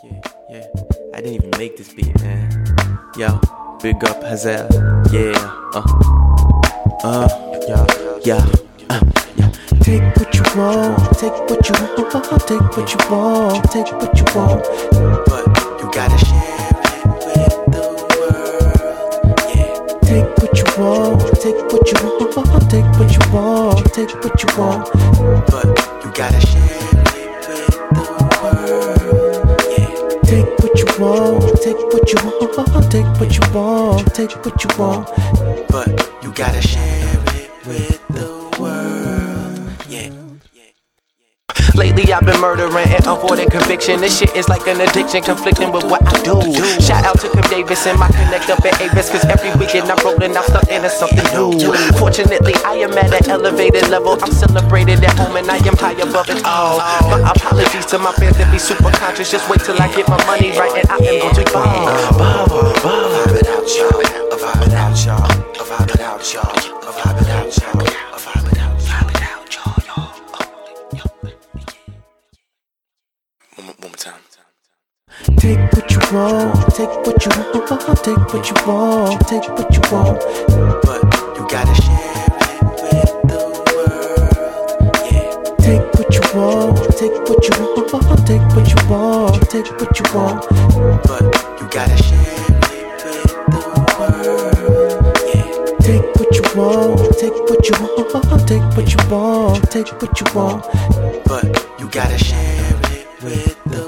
Yeah. I didn't even make this beat, man. Yo, big up Hazel. Yeah. Yeah. Take what you want, take what you want, take what you want, take what you want. But you gotta share it with the world. Yeah. Take what you want, take what you want, take what you want, take what you want. But you gotta share it with the world. Yeah. Take what you want, take what you want, take what you want, take what you want. But you gotta share it with the world. Yeah. Lately I've been murdering and avoiding conviction. This shit is like an addiction, conflicting with what I do. Shout out to Kim Davis and my connect up at Avis, cause every weekend I'm rolling out stuff into something new. Fortunately I am at an elevated level. I'm celebrated at home and I am high above it all. My apologies to my fans that be super conscious. Just wait till I get my money right and I am going to vibe it out, y'all. Vibe it out, y'all. Vibe it out, y'all. Vibe it out, y'all. Take what you want, take what you want, take what you want, take what you want. But you gotta share it with the world. Yeah. Take what you want, take what you want, take what you want, take what you want. But you gotta share it with the world. Yeah. Take what you want, take what you want, take what you want, take what you want. But you gotta share it with the world.